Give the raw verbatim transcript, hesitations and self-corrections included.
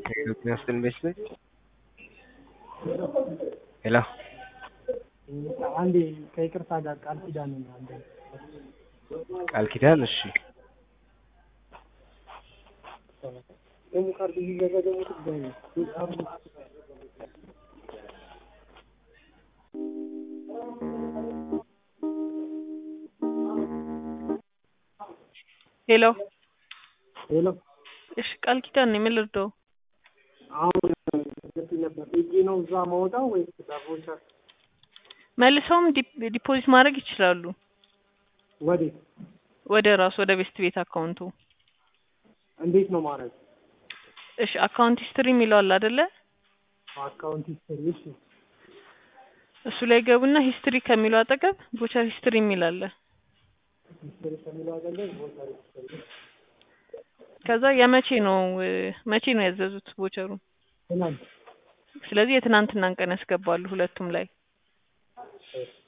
National investment. Hello. አንዴ ከይቅርታ ጋር ቃል ኪዳን ነው አንዴ ቃል ኪዳን እሺ ደግሞ ካርድ ይዘጋ ደግሞ ትገኝ ሄሎ ሄሎ እሺ ቃል ኪዳን ነው የምልርደው አሁን ነበር እጂ ነው እዛ ማውጣው ወይስ ዳቦቻ መልሰውም ዲፖዚት ማድረግ ይችላሉ ወዴት ወደ ራስ ወደ ቤስት ቤት አካውንቱ እንዴት ነው ማለት እሺ አካውንት ሂስትሪ የሚለው አለ አይደለ አካውንት ሂስትሪ እሺ እሱ ላይ ገቡና ሂስትሪ ከሚለው አጠገብ ቦቸር ሂስትሪ የሚል አለ ሂስትሪ ከሚለው አጠገብ ቦቸር ሂስትሪ ከዛ የመቼ ነው መቼ ነው ያዘዙት ቦቸሩ ትናንት ስለዚህ የትናንትናን ቀን ያስገባሉ ሁለቱም ላይ